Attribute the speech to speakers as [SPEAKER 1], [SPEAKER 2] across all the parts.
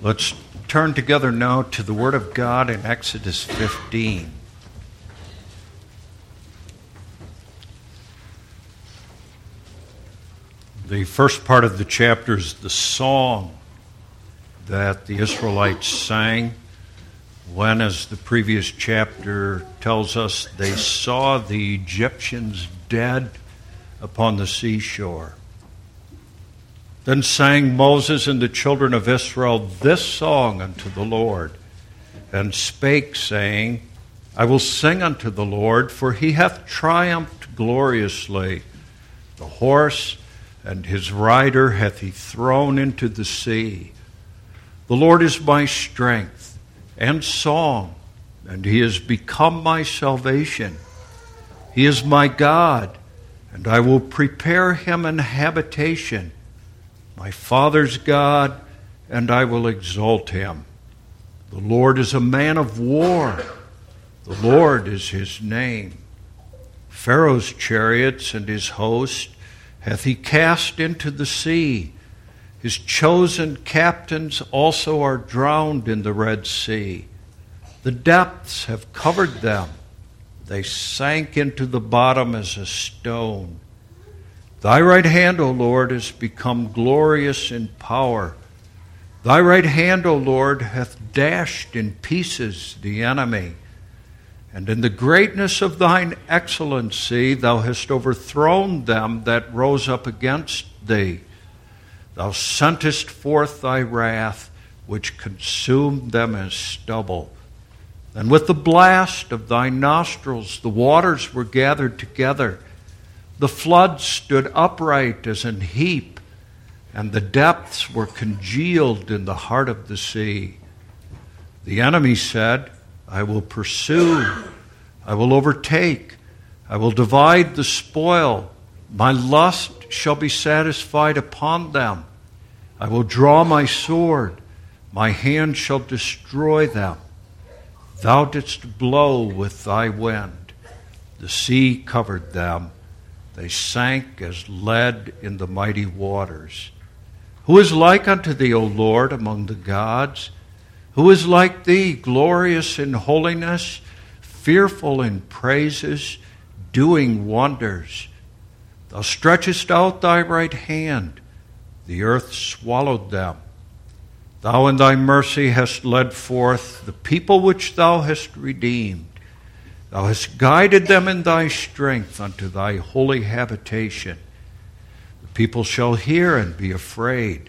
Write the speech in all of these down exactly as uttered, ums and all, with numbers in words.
[SPEAKER 1] Let's turn together now to the Word of God in Exodus fifteen. The first part of the chapter is the song that the Israelites sang when, as the previous chapter tells us, they saw the Egyptians dead upon the seashore. Then sang Moses and the children of Israel this song unto the Lord, and spake, saying, I will sing unto the Lord, for he hath triumphed gloriously. The horse and his rider hath he thrown into the sea. The Lord is my strength and song, and he is become my salvation. He is my God, and I will prepare him an habitation. My father's God, and I will exalt him. The Lord is a man of war. The Lord is his name. Pharaoh's chariots and his host hath he cast into the sea. His chosen captains also are drowned in the Red Sea. The depths have covered them. They sank into the bottom as a stone. Thy right hand, O Lord, is become glorious in power. Thy right hand, O Lord, hath dashed in pieces the enemy. And in the greatness of thine excellency thou hast overthrown them that rose up against thee. Thou sentest forth thy wrath, which consumed them as stubble. And with the blast of thy nostrils the waters were gathered together. The floods stood upright as an heap, and the depths were congealed in the heart of the sea. The enemy said, I will pursue, I will overtake, I will divide the spoil. My lust shall be satisfied upon them. I will draw my sword, my hand shall destroy them. Thou didst blow with thy wind, the sea covered them. They sank as lead in the mighty waters. Who is like unto thee, O Lord, among the gods? Who is like thee, glorious in holiness, fearful in praises, doing wonders? Thou stretchest out thy right hand. The earth swallowed them. Thou in thy mercy hast led forth the people which thou hast redeemed. Thou hast guided them in thy strength unto thy holy habitation. The people shall hear and be afraid.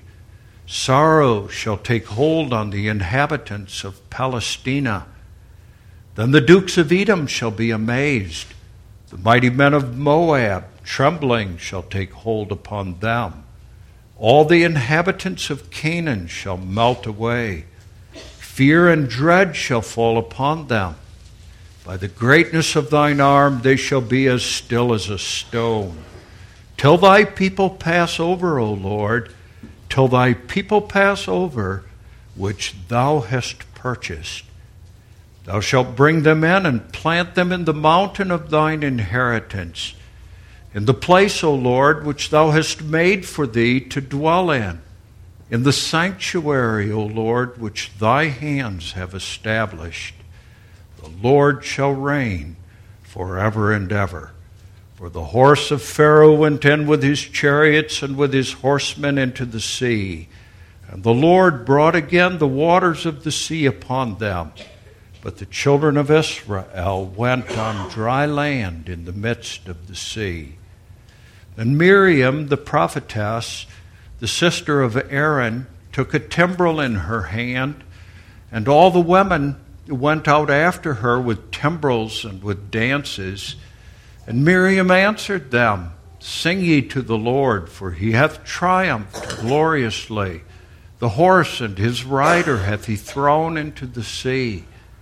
[SPEAKER 1] Sorrow shall take hold on the inhabitants of Palestina. Then the dukes of Edom shall be amazed. The mighty men of Moab, trembling, shall take hold upon them. All the inhabitants of Canaan shall melt away. Fear and dread shall fall upon them. By the greatness of thine arm they shall be as still as a stone. Till thy people pass over, O Lord, till thy people pass over, which thou hast purchased. Thou shalt bring them in and plant them in the mountain of thine inheritance, in the place, O Lord, which thou hast made for thee to dwell in, in the sanctuary, O Lord, which thy hands have established. The Lord shall reign forever and ever. For the horse of Pharaoh went in with his chariots and with his horsemen into the sea. And the Lord brought again the waters of the sea upon them. But the children of Israel went on dry land in the midst of the sea. And Miriam, the prophetess, the sister of Aaron, took a timbrel in her hand, and all the women went out after her with timbrels and with dances. And Miriam answered them, Sing ye to the Lord, for he hath triumphed gloriously. The horse and his rider hath he thrown into the sea.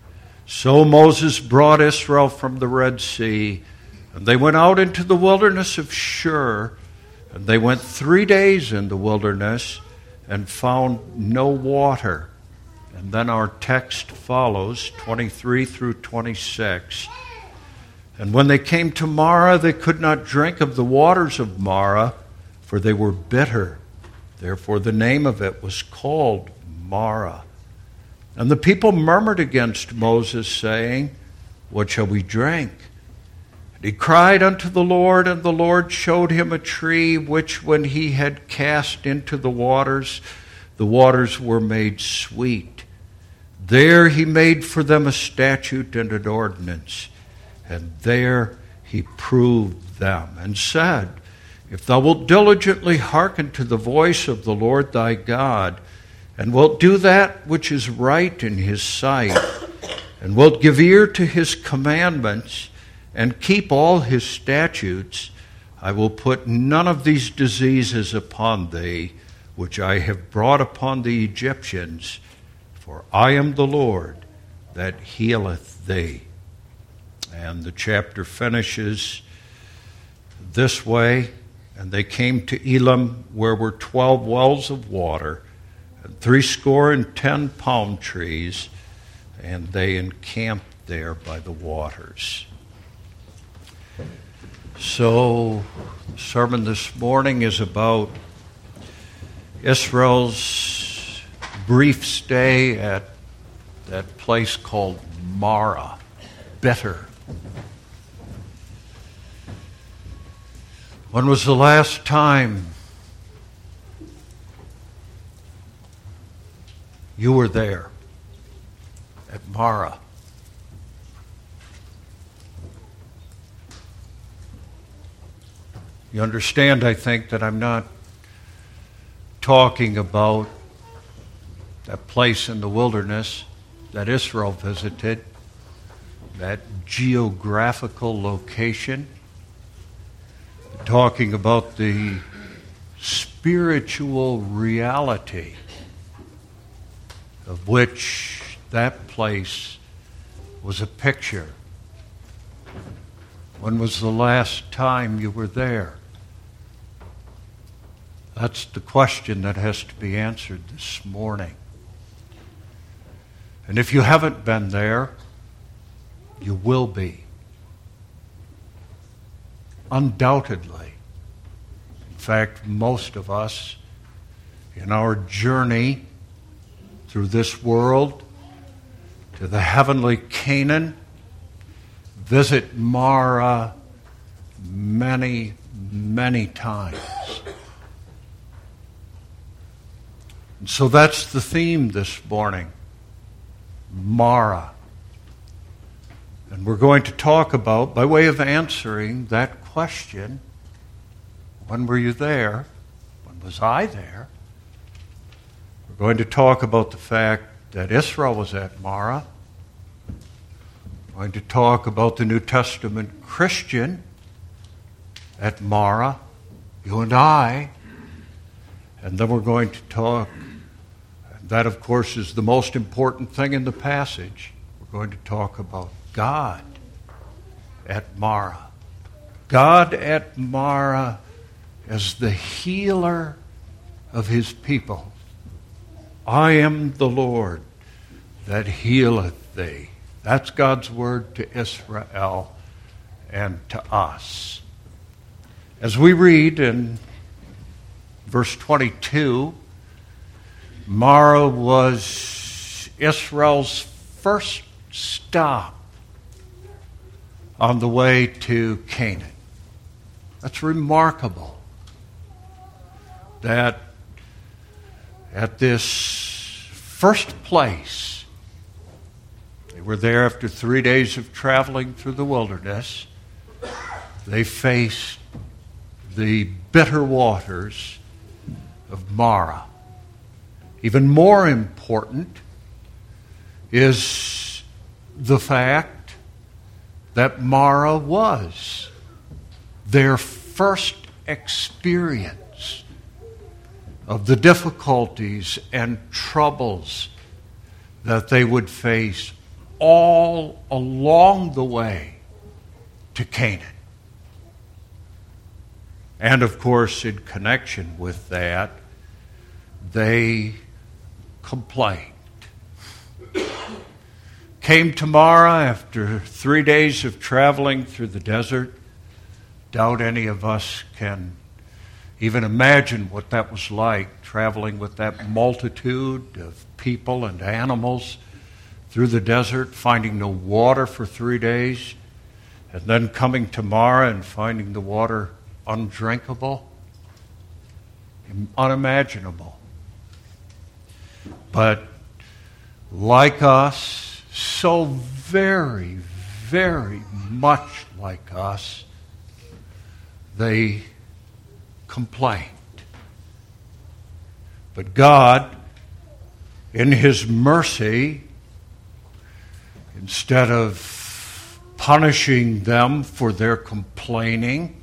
[SPEAKER 1] So Moses brought Israel from the Red Sea, and they went out into the wilderness of Shur, and they went three days in the wilderness and found no water. And then our text follows, twenty-three through twenty-six. And when they came to Marah, they could not drink of the waters of Marah, for they were bitter. Therefore the name of it was called Marah. And the people murmured against Moses, saying, What shall we drink? And he cried unto the Lord, and the Lord showed him a tree, which when he had cast into the waters, the waters were made sweet. There he made for them a statute and an ordinance, and there he proved them, and said, If thou wilt diligently hearken to the voice of the Lord thy God, and wilt do that which is right in his sight, and wilt give ear to his commandments, and keep all his statutes, I will put none of these diseases upon thee, which I have brought upon the Egyptians, for I am the Lord that healeth thee. And the chapter finishes this way, And they came to Elim, where were twelve wells of water, and threescore and ten palm trees, and they encamped there by the waters. So, the sermon this morning is about Israel's brief stay at that place called Marah, bitter. When was the last time you were there at Marah? You understand, I think, that I'm not talking about that place in the wilderness that Israel visited, that geographical location. I'm talking about the spiritual reality of which that place was a picture. When was the last time you were there? That's the question that has to be answered this morning. And if you haven't been there, you will be. Undoubtedly. In fact, most of us, in our journey through this world to the heavenly Canaan, visit Marah many, many times. And so that's the theme this morning, Marah. And we're going to talk about, by way of answering that question, when were you there? When was I there? We're going to talk about the fact that Israel was at Marah. We're going to talk about the New Testament Christian at Marah, you and I. And then we're going to talk, and that of course is the most important thing in the passage, we're going to talk about God at Marah. God at Marah as the healer of his people. I am the Lord that healeth thee. That's God's word to Israel and to us. As we read in verse twenty-two, Marah was Israel's first stop on the way to Canaan. That's remarkable that at this first place, they were there after three days of traveling through the wilderness. They faced the bitter waters of Marah. Even more important is the fact that Marah was their first experience of the difficulties and troubles that they would face all along the way to Canaan. And of course, in connection with that, they complained. Came to Marah after three days of traveling through the desert. Doubt any of us can even imagine what that was like, traveling with that multitude of people and animals through the desert, finding no water for three days, and then coming to Marah and finding the water undrinkable? Unimaginable. But like us, so very, very much like us, they complained. But God, in His mercy, instead of punishing them for their complaining,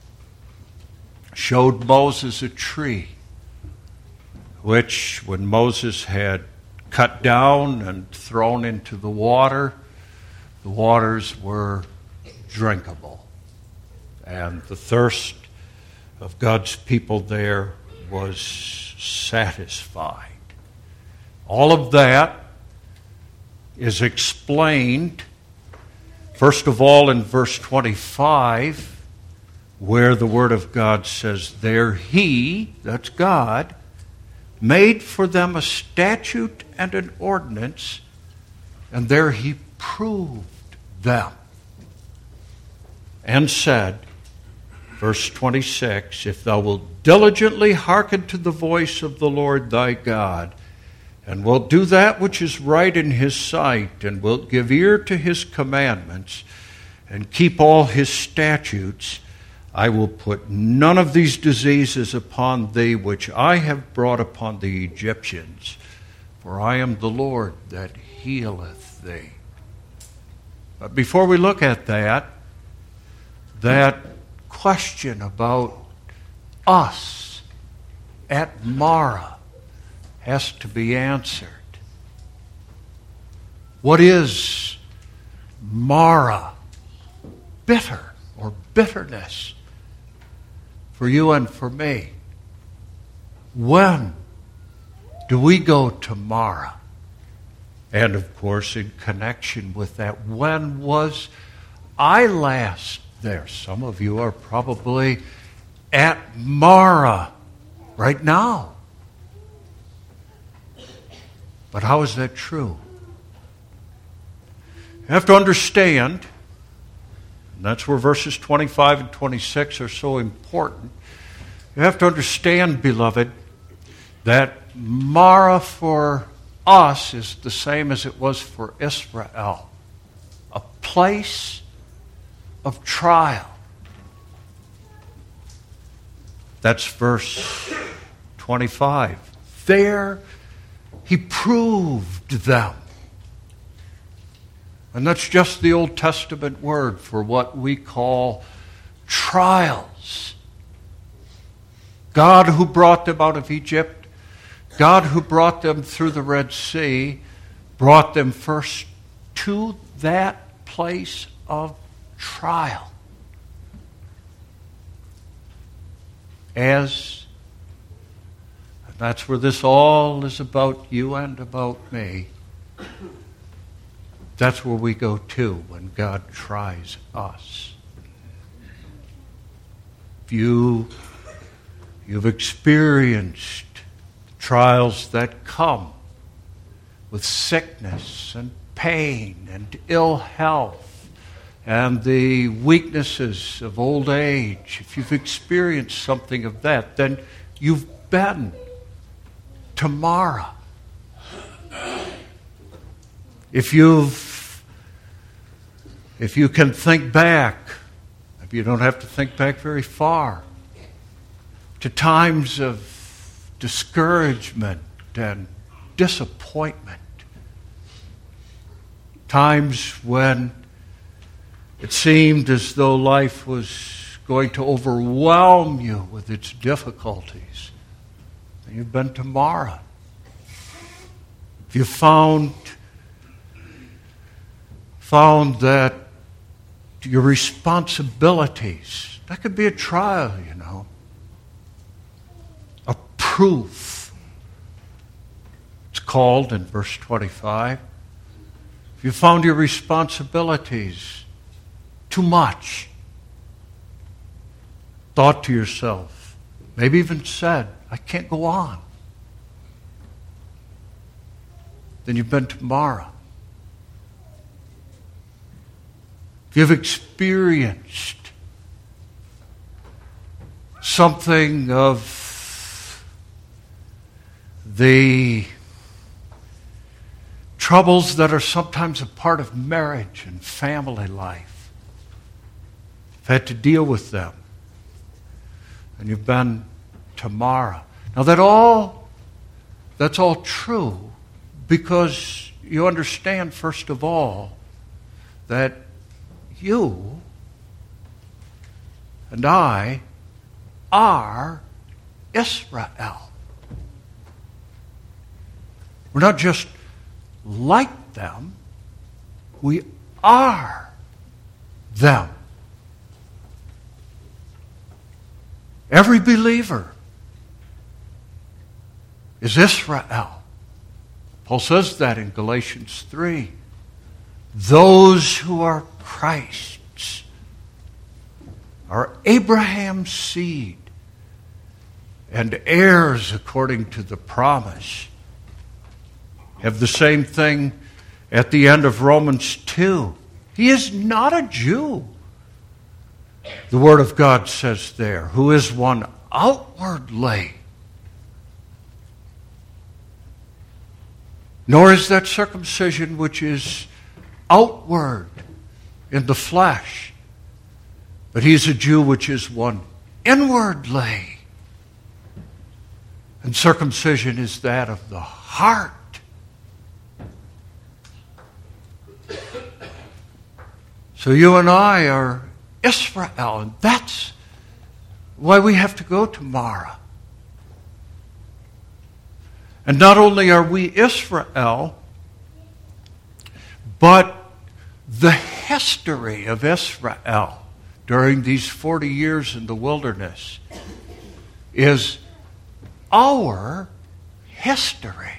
[SPEAKER 1] showed Moses a tree, which, when Moses had cut down and thrown into the water, the waters were drinkable. And the thirst of God's people there was satisfied. All of that is explained, first of all, in verse twenty-five, where the Word of God says, there He, that's God, made for them a statute and an ordinance, and there He proved them, and said, verse twenty-six, if thou wilt diligently hearken to the voice of the Lord thy God, and wilt do that which is right in His sight, and wilt give ear to His commandments, and keep all His statutes, I will put none of these diseases upon thee which I have brought upon the Egyptians, for I am the Lord that healeth thee. But before we look at that, that question about us at Marah has to be answered. What is Marah? Bitter or bitterness for you and for me. When do we go to Marah? And of course, in connection with that, when was I last there? Some of you are probably at Marah right now. But how is that true? You have to understand, and that's where verses twenty-five and twenty-six are so important. You have to understand, beloved, that Marah for us is the same as it was for Israel. A place of trial. That's verse twenty-five. There He proved them. And that's just the Old Testament word for what we call trials. God who brought them out of Egypt, God who brought them through the Red Sea, brought them first to that place of trial. As, and that's where this all is about you and about me. That's where we go to when God tries us. If you, you've experienced trials that come with sickness and pain and ill health and the weaknesses of old age, if you've experienced something of that, then you've been to Marah. If you've, if you can think back, maybe you don't have to think back very far, to times of discouragement and disappointment, times when it seemed as though life was going to overwhelm you with its difficulties, and you've been to Marah. If you found found that your responsibilities, that could be a trial, you know, a proof. It's called in verse twenty-five. If you found your responsibilities too much, thought to yourself, maybe even said, I can't go on, then you've been to Marah. if you've experienced something of the troubles that are sometimes a part of marriage and family life, you've had to deal with them, and you've been to Mara. Now that all, that's all true, because you understand, first of all, that you and I are Israel. We're not just like them, we are them. Every believer is Israel. Paul says that in Galatians three. Those who are Christ's are Abraham's seed and heirs according to the promise. Have the same thing at the end of Romans two. He is not a Jew. The Word of God says there, who is one outwardly. Nor is that circumcision which is outward in the flesh, but he's a Jew which is one inwardly. And circumcision is that of the heart. So you and I are Israel, and that's why we have to go to Mara. And not only are we Israel, but the history of Israel during these forty years in the wilderness is our history.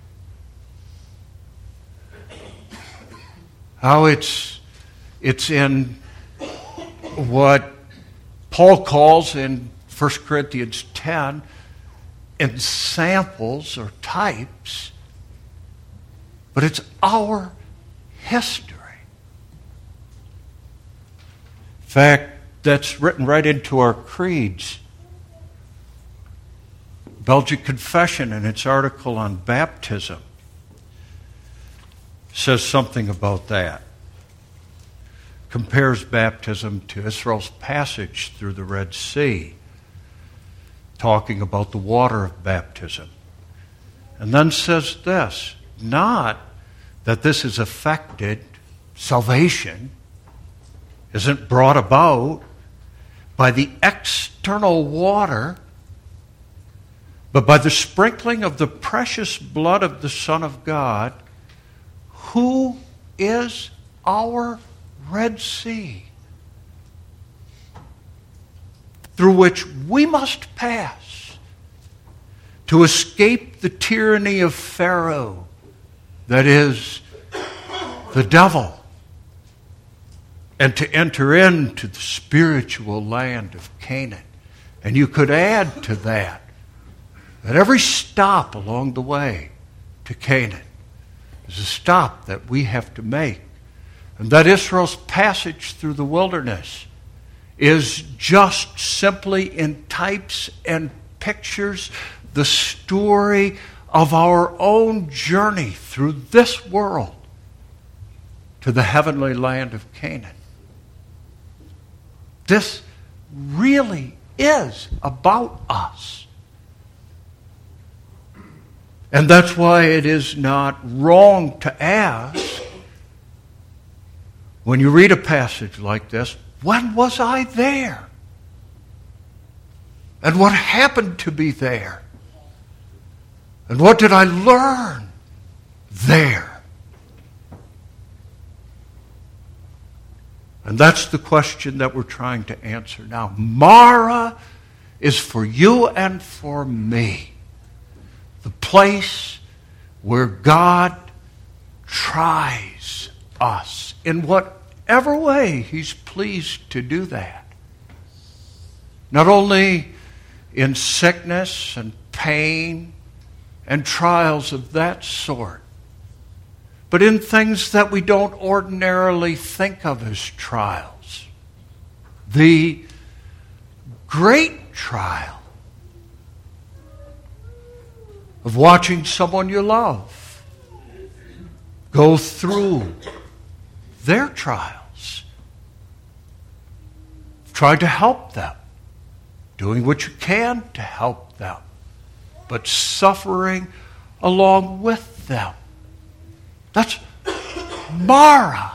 [SPEAKER 1] How it's it's in what Paul calls in First Corinthians ten in samples or types, but it's our history. In fact, that's written right into our creeds. Belgic Confession, in its article on baptism, says something about that. Compares baptism to Israel's passage through the Red Sea, talking about the water of baptism. And then says this, not that this has affected salvation, isn't brought about by the external water, but by the sprinkling of the precious blood of the Son of God, who is our Red Sea, through which we must pass to escape the tyranny of Pharaoh, that is, the devil, and to enter into the spiritual land of Canaan. And you could add to that, that every stop along the way to Canaan is a stop that we have to make. And that Israel's passage through the wilderness is just simply in types and pictures the story of our own journey through this world to the heavenly land of Canaan. This really is about us. And that's why it is not wrong to ask, when you read a passage like this, when was I there? And what happened to be there? And what did I learn there? And that's the question that we're trying to answer now. Mara is for you and for me. The place where God tries us in whatever way He's pleased to do that. Not only in sickness and pain and trials of that sort, but in things that we don't ordinarily think of as trials. The great trial of watching someone you love go through their trials, trying to help them, doing what you can to help them, but suffering along with them. That's Mara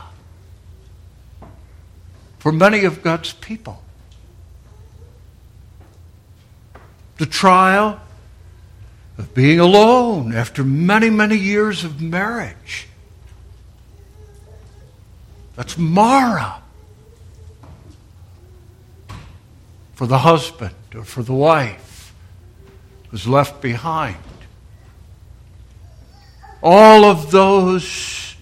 [SPEAKER 1] for many of God's people. The trial of being alone after many, many years of marriage. That's Mara for the husband or for the wife who's left behind. All of those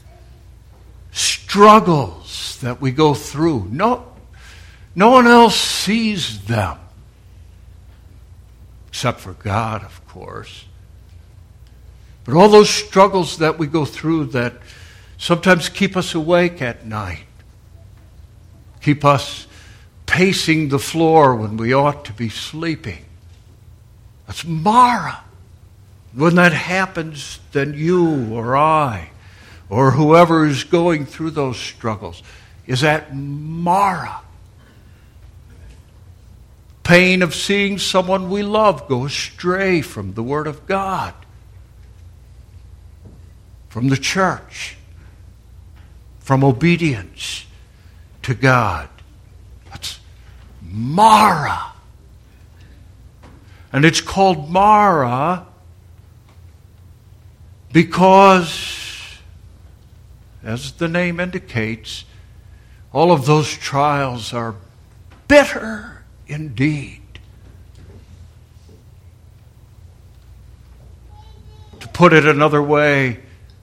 [SPEAKER 1] struggles that we go through, no, no one else sees them. Except for God, of course. But all those struggles that we go through that sometimes keep us awake at night, keep us pacing the floor when we ought to be sleeping. That's Mara. When that happens, then you or I or whoever is going through those struggles is at Mara. Pain of seeing someone we love go astray from the Word of God, from the church, from obedience to God. That's Mara. And it's called Mara because, as the name indicates, all of those trials are bitter indeed. To put it another way,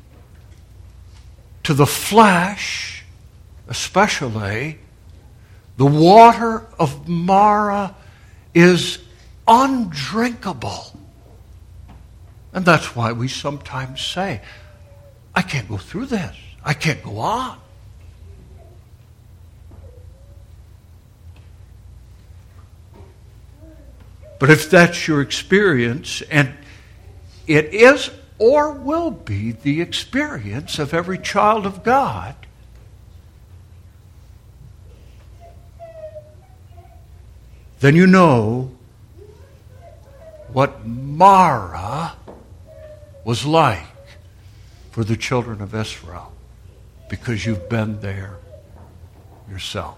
[SPEAKER 1] to the flesh, especially, the water of Mara is undrinkable. And that's why we sometimes say, I can't go through this. I can't go on. But if that's your experience, and it is or will be the experience of every child of God, then you know what Mara was like for the children of Israel, because you've been there yourself.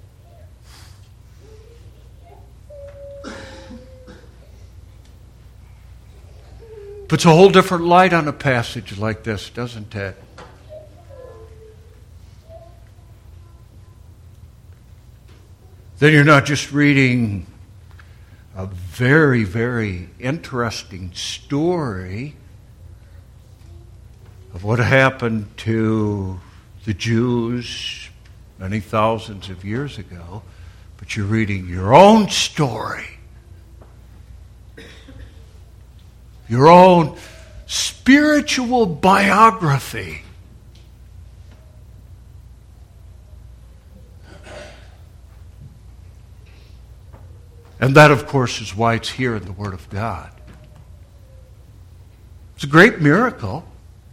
[SPEAKER 1] Puts a whole different light on a passage like this, doesn't it? Then you're not just reading a very, very interesting story of what happened to the Jews many thousands of years ago, but you're reading your own story. Your own spiritual biography. And that, of course, is why it's here in the Word of God. It's a great miracle.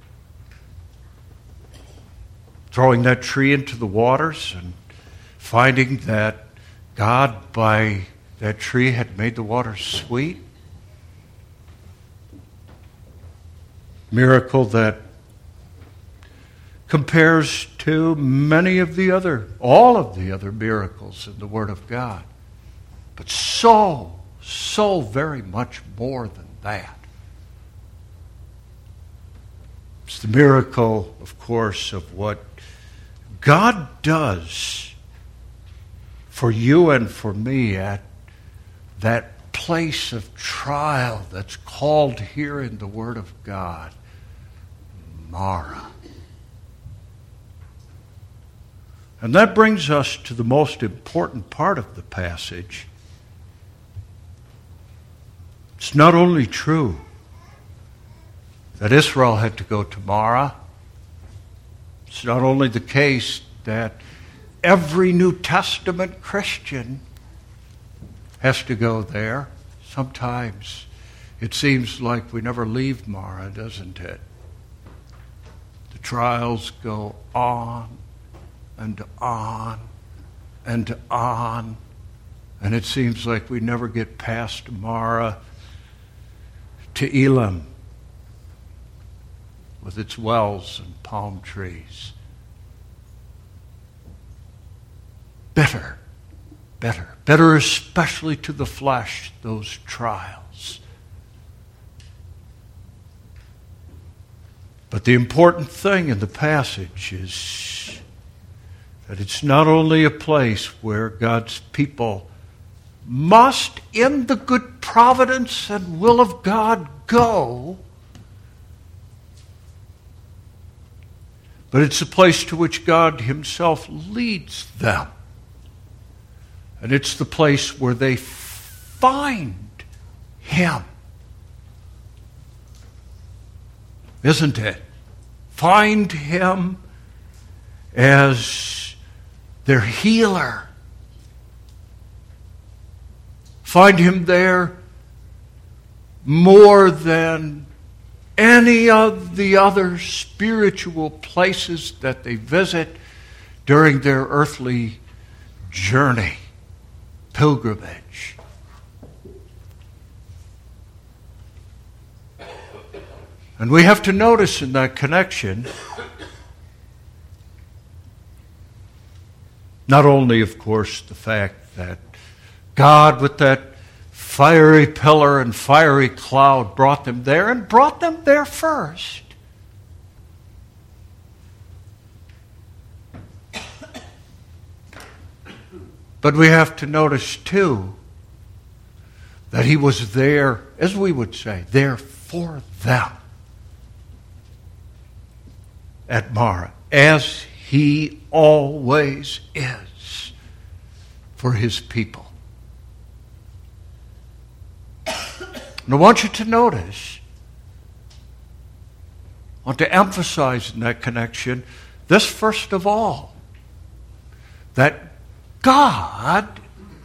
[SPEAKER 1] Throwing that tree into the waters and finding that God, by that tree, had made the waters sweet. Miracle that compares to many of the other, all of the other miracles in the Word of God. But so, so very much more than that. It's the miracle, of course, of what God does for you and for me at that place of trial that's called here in the Word of God, Mara. And that brings us to the most important part of the passage. It's not only true that Israel had to go to Mara It's not only the case that every New Testament Christian has to go there. Sometimes it seems like we never leave Marah, doesn't it? The trials go on and on and on, and it seems like we never get past Marah to Elim with its wells and palm trees. Bitter, bitter, bitter especially to the flesh, those trials. But the important thing in the passage is that it's not only a place where God's people must, in the good providence and will of God, go, but it's a place to which God himself leads them. And it's the place where they find him. Isn't it? Find him as their healer. Find him there more than any of the other spiritual places that they visit during their earthly journey, pilgrimage. And we have to notice in that connection, not only, of course, the fact that God, with that fiery pillar and fiery cloud, brought them there and brought them there first. But we have to notice, too, that he was there, as we would say, there for them at Marah, as he always is for his people. And I want you to notice, I want to emphasize in that connection, this first of all, that God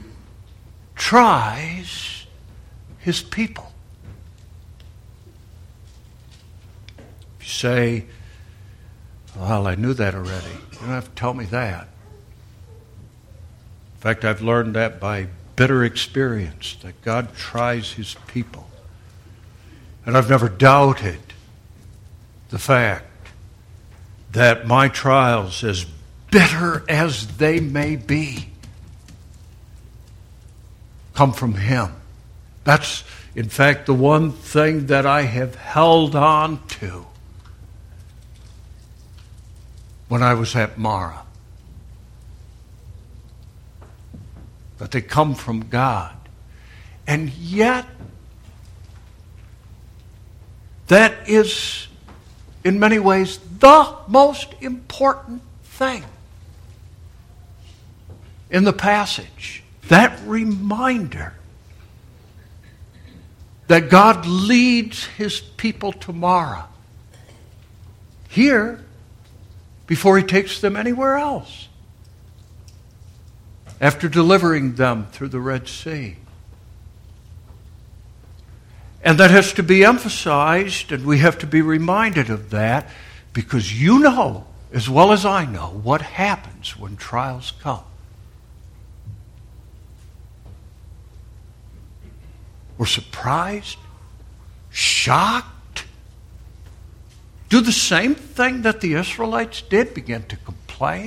[SPEAKER 1] tries his people. If you say, well, I knew that already, you don't have to tell me that. In fact, I've learned that by bitter experience, that God tries his people. And I've never doubted the fact that my trials, as bitter as they may be, come from him. That's, in fact, the one thing that I have held on to when I was at Marah. That they come from God. And yet, that is, in many ways, the most important thing in the passage. That reminder that God leads his people to Marah here before he takes them anywhere else, after delivering them through the Red Sea. And that has to be emphasized, and we have to be reminded of that, because you know, as well as I know, what happens when trials come. We're surprised, shocked, do the same thing that the Israelites did, begin to complain,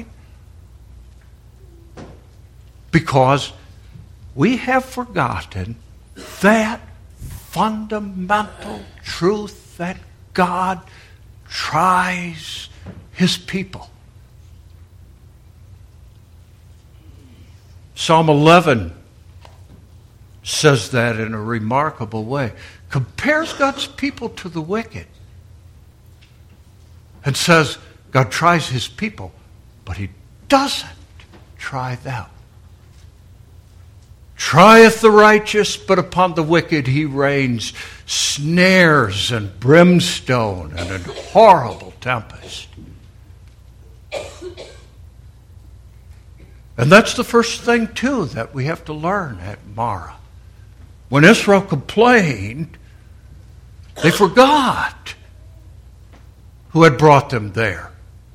[SPEAKER 1] because we have forgotten that fundamental truth that God tries his people. Psalm eleven says that in a remarkable way. Compares God's people to the wicked. And says God tries his people, but he doesn't try them. Trieth the righteous, but upon the wicked he rains snares and brimstone and a horrible tempest. And that's the first thing, too, that we have to learn at Marah. When Israel complained, they forgot who had brought them there.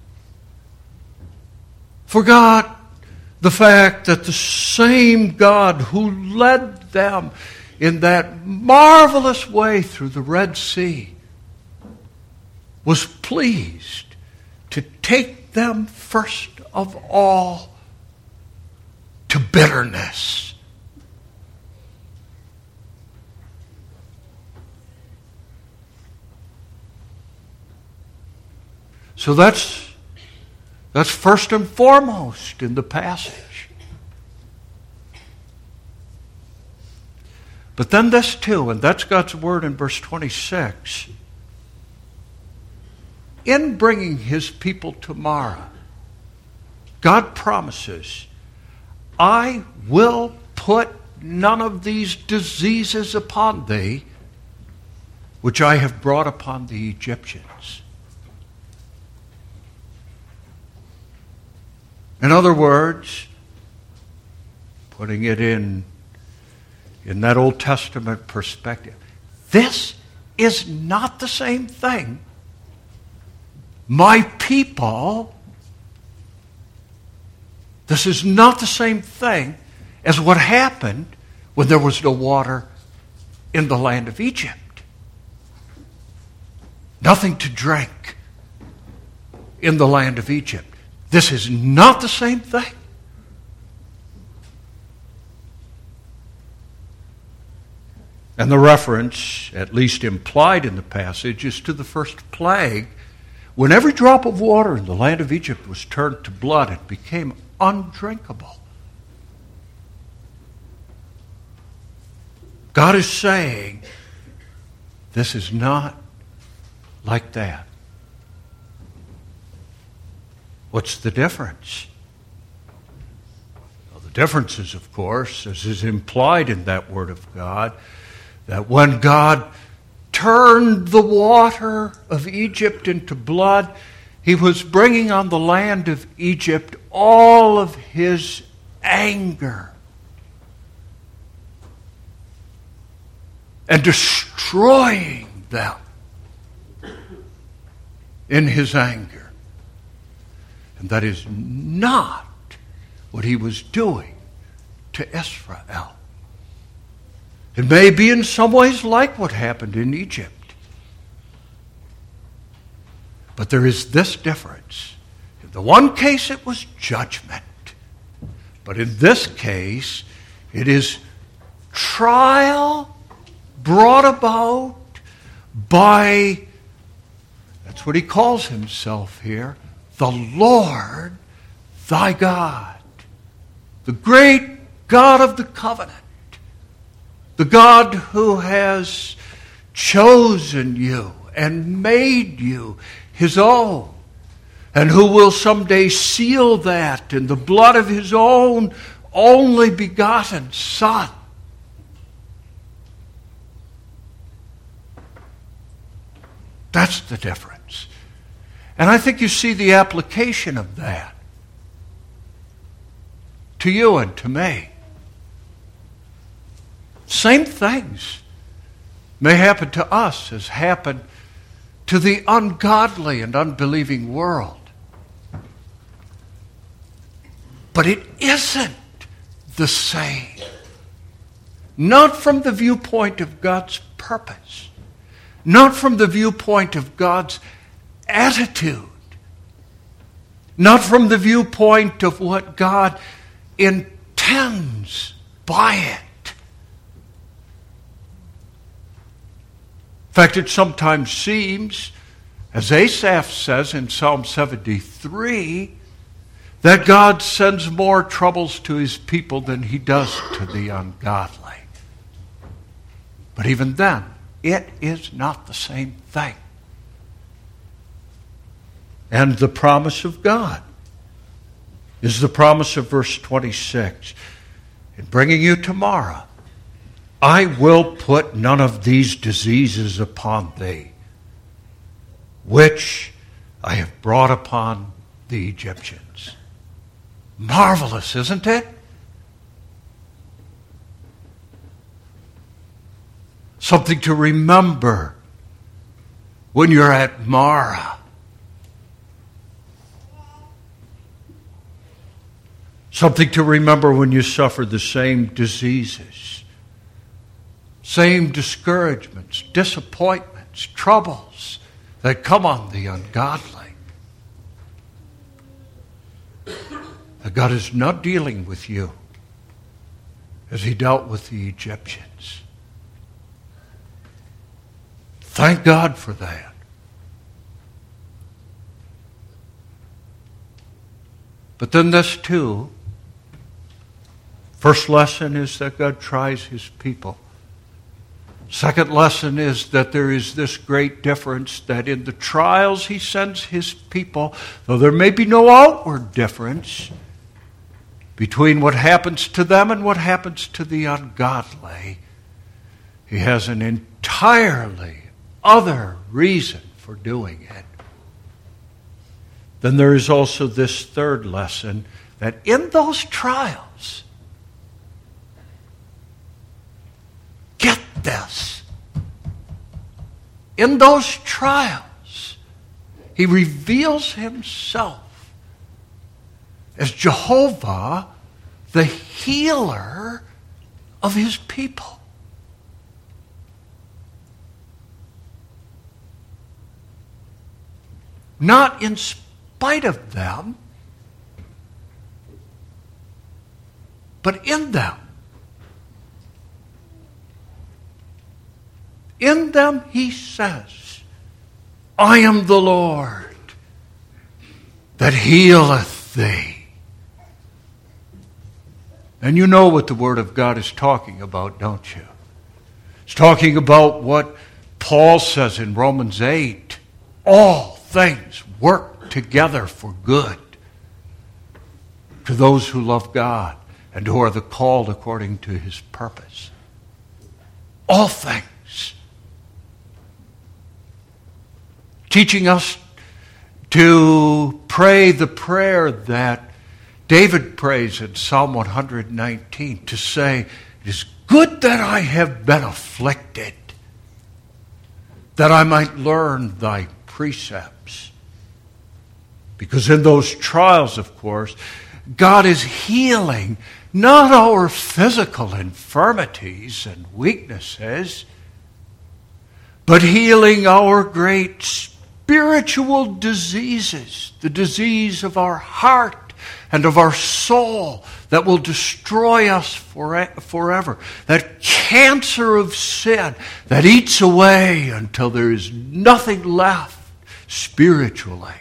[SPEAKER 1] Forgot the fact that the same God who led them in that marvelous way through the Red Sea was pleased to take them first of all to bitterness. So that's that's first and foremost in the passage. But then this too, and that's God's word in verse twenty-six. In bringing his people to Marah, God promises, I will put none of these diseases upon thee, which I have brought upon the Egyptians. In other words, putting it in, in that Old Testament perspective, this is not the same thing. My people, this is not the same thing as what happened when there was no water in the land of Egypt. Nothing to drink in the land of Egypt. This is not the same thing. And the reference, at least implied in the passage, is to the first plague. When every drop of water in the land of Egypt was turned to blood, it became undrinkable. God is saying, this is not like that. What's the difference? Well, the difference is, of course, as is implied in that word of God, that when God turned the water of Egypt into blood, he was bringing on the land of Egypt all of his anger and destroying them in his anger. And that is not what he was doing to Israel. It may be in some ways like what happened in Egypt. But there is this difference. In the one case, it was judgment. But in this case, it is trial brought about by, that's what he calls himself here, the Lord thy God. The great God of the covenant. The God who has chosen you and made you his own, and who will someday seal that in the blood of his own only begotten Son. That's the difference. And I think you see the application of that to you and to me. Same things may happen to us as happen to the ungodly and unbelieving world. But it isn't the same. Not from the viewpoint of God's purpose. Not from the viewpoint of God's attitude. Not from the viewpoint of what God intends by it. In fact, it sometimes seems, as Asaph says in Psalm seventy-three, that God sends more troubles to his people than he does to the ungodly. But even then, it is not the same thing. And the promise of God is the promise of verse twenty-six. In bringing you to Marah, I will put none of these diseases upon thee, which I have brought upon the Egyptians. Marvelous, isn't it? Something to remember when you're at Marah. Something to remember when you suffer the same diseases, same discouragements, disappointments, troubles that come on the ungodly. That God is not dealing with you as He dealt with the Egyptians. Thank God for that. But then this too, first lesson is that God tries His people. Second lesson is that there is this great difference that in the trials He sends His people, though there may be no outward difference between what happens to them and what happens to the ungodly, He has an entirely other reason for doing it. Then there is also this third lesson, that in those trials, get this, in those trials, He reveals Himself as Jehovah, the healer of His people. Not in spite of them, but in them. In them He says, I am the Lord that healeth thee. And you know what the Word of God is talking about, don't you? It's talking about what Paul says in Romans eight. All things work together for good to those who love God and who are the called according to His purpose. All things. Teaching us to pray the prayer that David prays in Psalm one nineteen, to say, it is good that I have been afflicted, that I might learn thy precepts. Because in those trials, of course, God is healing not our physical infirmities and weaknesses, but healing our great spiritual diseases, the disease of our heart and of our soul that will destroy us forever. That cancer of sin that eats away until there is nothing left spiritually.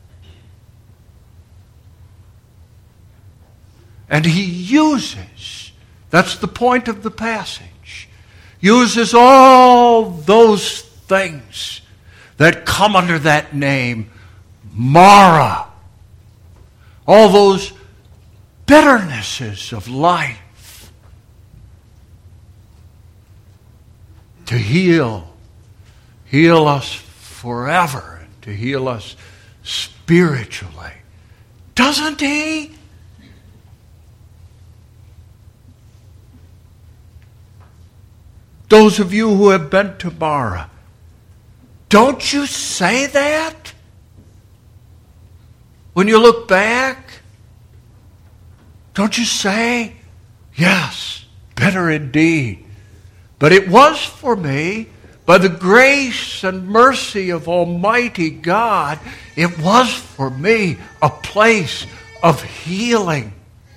[SPEAKER 1] And He uses, that's the point of the passage, uses all those things that come under that name, Marah. All those bitternesses of life to heal, heal us forever, and to heal us spiritually. Doesn't He? Those of you who have been to Marah, don't you say that? When you look back, don't you say, yes, bitter indeed. But it was for me, by the grace and mercy of Almighty God, it was for me a place of healing.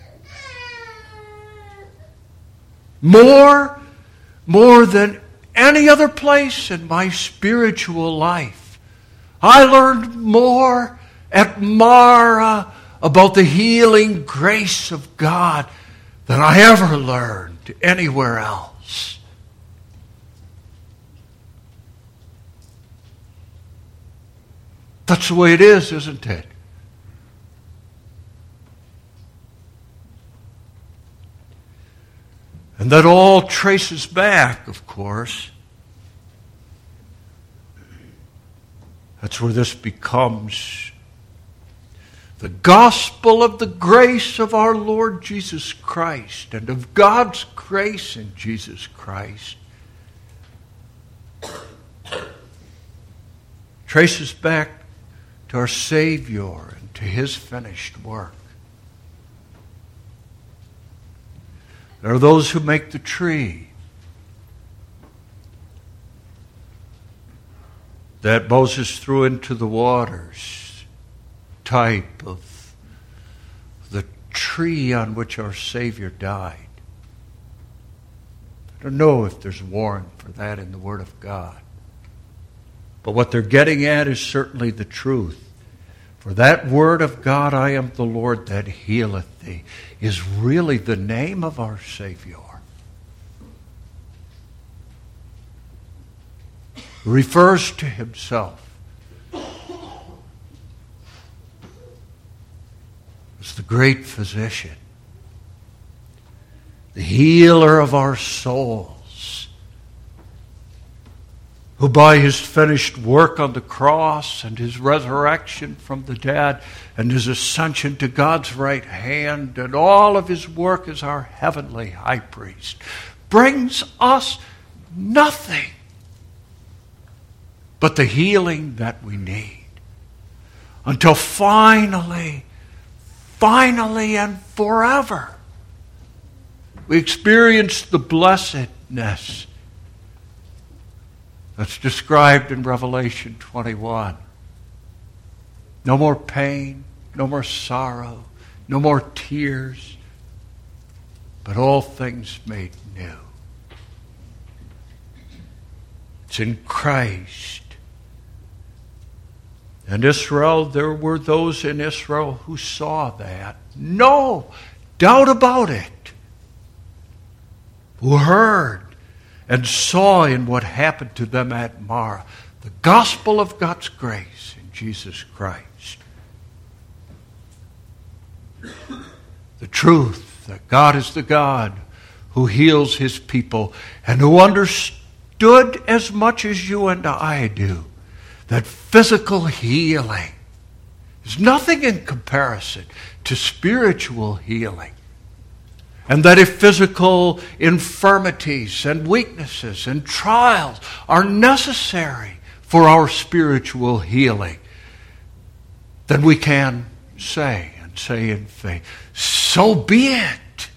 [SPEAKER 1] More, more than any other place in my spiritual life. I learned more at Marah about the healing grace of God than I ever learned anywhere else. That's the way it is, isn't it? And that all traces back, of course. That's where this becomes The gospel of the grace of our Lord Jesus Christ and of God's grace in Jesus Christ traces back to our Savior and to His finished work. There are those who make the tree that Moses threw into the waters, type of the tree on which our Savior died. I don't know if there's warrant for that in the Word of God. But what they're getting at is certainly the truth. For that word of God, I am the Lord that healeth thee, is really the name of our Savior. He refers to Himself as the great physician, the healer of our souls, who by His finished work on the cross and His resurrection from the dead and His ascension to God's right hand and all of His work as our heavenly high priest brings us nothing but the healing that we need until finally, finally and forever we experience the blessedness that's described in Revelation twenty-one. No more pain, no more sorrow, no more tears, but all things made new. It's in Christ. And Israel, there were those in Israel who saw that. No doubt about it. Who heard and saw in what happened to them at Marah the gospel of God's grace in Jesus Christ. The truth that God is the God who heals His people and who understood as much as you and I do that physical healing is nothing in comparison to spiritual healing. And that if physical infirmities and weaknesses and trials are necessary for our spiritual healing, then we can say and say in faith, so be it.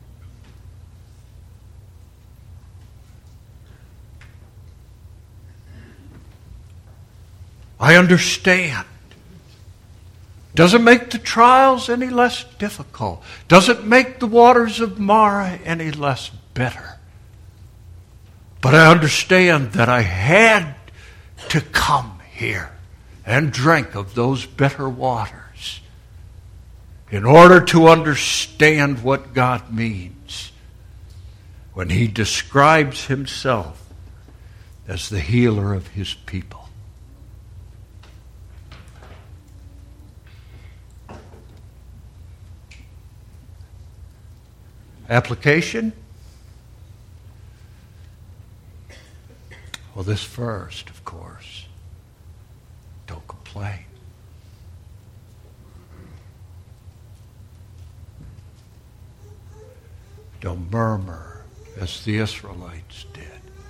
[SPEAKER 1] I understand. Doesn't make the trials any less difficult. Doesn't make the waters of Marah any less bitter. But I understand that I had to come here and drink of those bitter waters in order to understand what God means when He describes Himself as the healer of His people. Application? Well, this first, of course. Don't complain. Don't murmur as the Israelites did.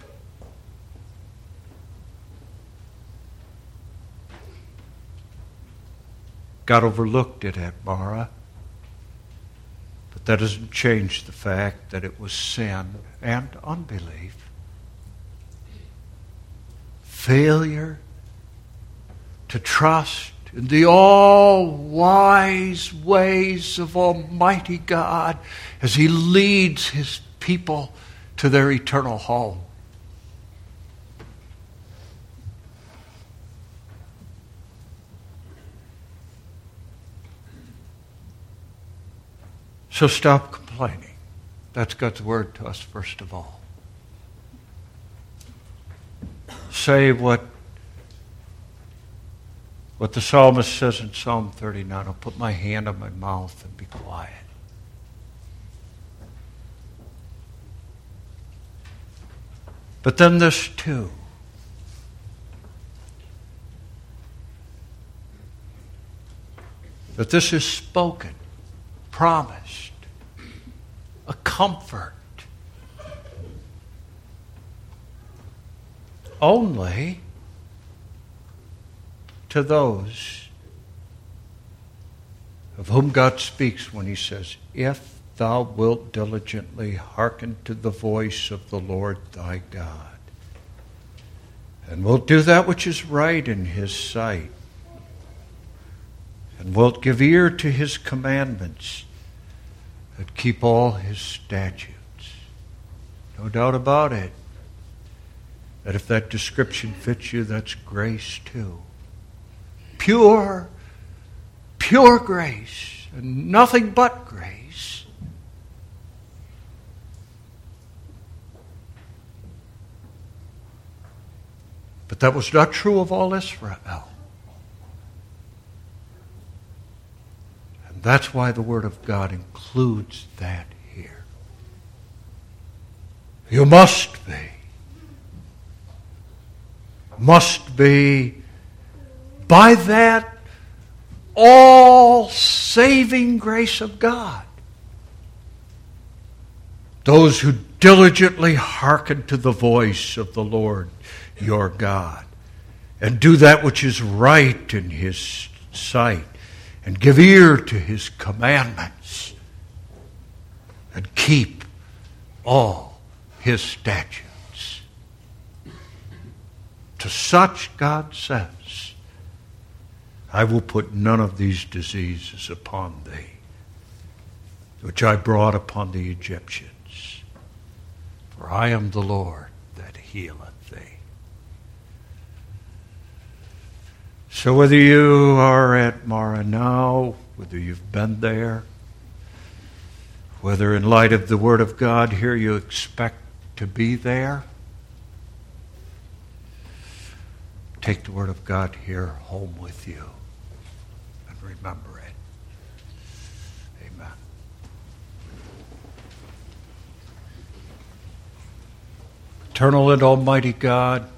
[SPEAKER 1] God overlooked it at Marah. That doesn't change the fact that it was sin and unbelief. Failure to trust in the all-wise ways of Almighty God as He leads His people to their eternal home. So stop complaining. That's God's word to us first of all. Say what, what the psalmist says in Psalm thirty-nine. I'll put my hand on my mouth and be quiet. But then this too. that this is spoken, promised, a comfort. Only to those of whom God speaks when he says, if thou wilt diligently hearken to the voice of the Lord thy God, and wilt do that which is right in his sight, and wilt give ear to his commandments, and keep all his statutes. No doubt about it, that if that description fits you, that's grace too. Pure, pure grace, and nothing but grace. But that was not true of all Israel. And that's why the Word of God includes that here. You must be. Must be by that all-saving grace of God. Those who diligently hearken to the voice of the Lord your God, and do that which is right in his sight, and give ear to his commandments, and keep all his statutes. To such God says, I will put none of these diseases upon thee, which I brought upon the Egyptians. For I am the Lord that healeth thee. So whether you are at Marah now, whether you've been there, whether in light of the Word of God here you expect to be there, take the Word of God here home with you and remember it. Amen. Eternal and almighty God,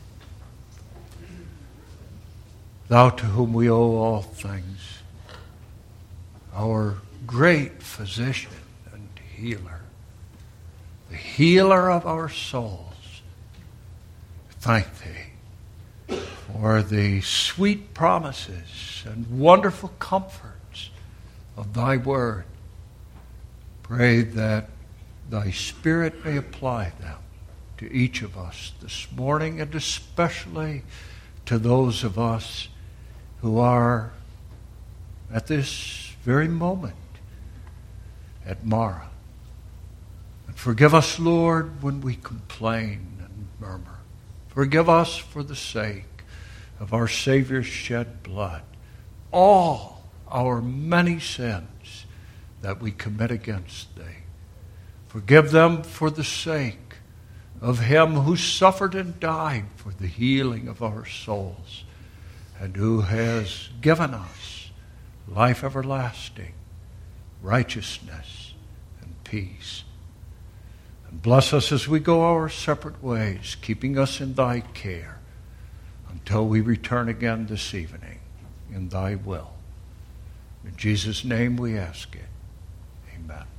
[SPEAKER 1] thou to whom we owe all things, our great physician and healer, the healer of our souls, thank thee for the sweet promises and wonderful comforts of thy word. Pray that thy Spirit may apply them to each of us this morning, and especially to those of us who are at this very moment at Marah. And forgive us, Lord, when we complain and murmur. Forgive us for the sake of our Savior's shed blood, all our many sins that we commit against thee. Forgive them for the sake of him who suffered and died for the healing of our souls, and who has given us life everlasting, righteousness, and peace. And bless us as we go our separate ways, keeping us in thy care until we return again this evening in thy will. In Jesus' name we ask it. Amen.